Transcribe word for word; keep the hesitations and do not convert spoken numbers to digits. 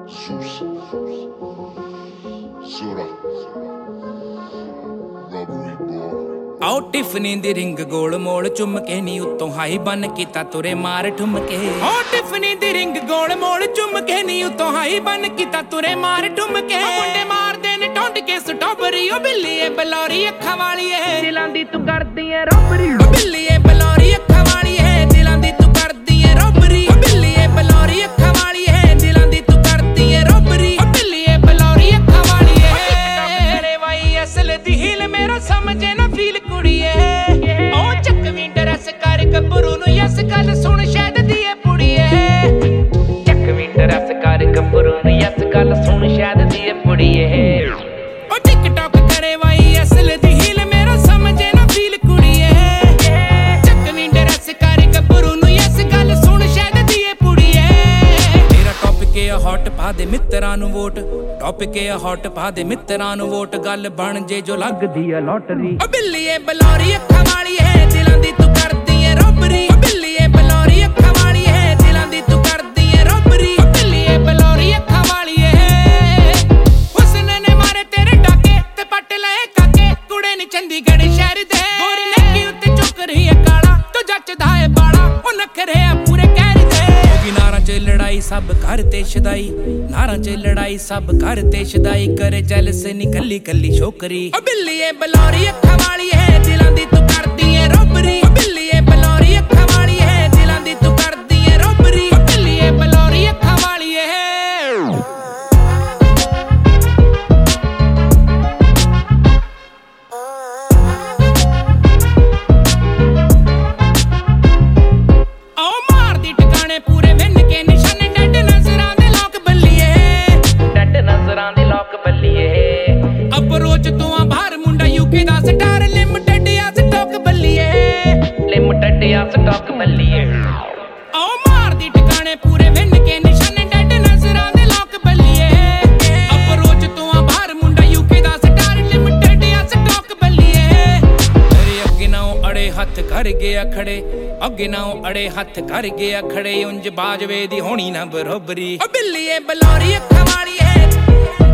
Zeus, Zora, Robbery Boy. आओ Tiffany दी ring गोल मोड़ चुम के नी उत्तों हाई बन कीता तुरे मार ठुमके। आओ टिफनी दी रिंग गोल मोड़ चुम के नी उत्तों हाई बन कीता तुरे मार ठुमके। मुंडे मार दे ने टोंड के स्ट्रॉबेरी ओ बिल्ली ए बलौरी अखां वाली ए दिलां दी तू करदी ए रॉबरी। ओ बिल्ली ए बलौरी अखां वाली ए दिलां दी तू करदी ए रॉबरी। ओ बिल्ली ए बलौरी अखां वाली ए दिलां दी तू करदी ए रॉबरी। ओ बिल्ली ए बलौरी अखां वाली ए मेरे वाई असल दी हील मेरा समझे ना फील कुड़िए। ओ चकवी ड्रेस कर गब्बरू नूं यस गल सुन शहद दी ए पुड़िए। चकवी ड्रेस कर गब्बरू नूं यस गल सुन शहद दी ए पुड़िए। ओ टिकटॉक करे वाई असल दी हील मेरा समझे ना फील कुड़िए। चकवी ड्रेस कर गब्बरू नूं यस गल सुन शहद दी ए पुड़िए। तेरा टॉपिक ए हॉट पा दे मित्रां नूं वोट। टॉपिक ए हॉट पा दे मित्रां नूं वोट गल बन जे जो लगदी ए लॉटरी। ओ बिल्ली ए बलौरी अखां वाली ए दिलां दी तू करदी ए रॉबरी। ओ बिल्ली ए बलौरी अखां वाली ए दिलां दी तू करदी ए रॉबरी। ओ बिल्ली ए बलौरी अखां वाली ए हुस्न ने मारे तेरे डाके ते पट लए काके। कुड़े नी चंडीगढ़ शहर दे गोरी नेकी उत्ते चुक रही ए काला तू जचदा ए बाड़ा ओ नखरे आ पूरे कहर दे। होगी नारां च लड़ाई सब घर ते छदाई। नारां च लड़ाई सब घर ते छदाई करे जैलस नी कल्ली कल्ली छोकरी। ओ बिल्ली ए बलौरी अखां वाली ए दिलां दी तू करदी ए रॉबरी। ओ बिल्ली ए बलौरी अखां वाली ए दिलां दी तू करदी ए रॉबरी। ओ बिल्ली ए बलौरी अखां वाली ए ओ मारदी ठिकाने पूरे विन के निशाने डड नजरां दे लोक बल्लीए। डड नजरां दे लोक बल्लीए। अप्रोच तो आ बाहर मुंडा यूके दा स्टार लिमिटेड आ स्टॉक बल्लीए। लिमिटेड आ स्टॉक बल्लीए। ओ मारदी ठिकाने पूरे विन के निशाने डड नजरां दे लोक बल्लीए। अप्रोच तो आ बाहर मुंडा यूके दा स्टार लिमिटेड आ स्टॉक बल्लीए। तेरे अगे नाओ अड़े हथ कर गया खड़े। अगे नाओ अड़े हथ कर गया खड़े उंज बाजवे दी होनी ना बरोबरी। ओ बिल्ली ए बलौरी अखां वाली ए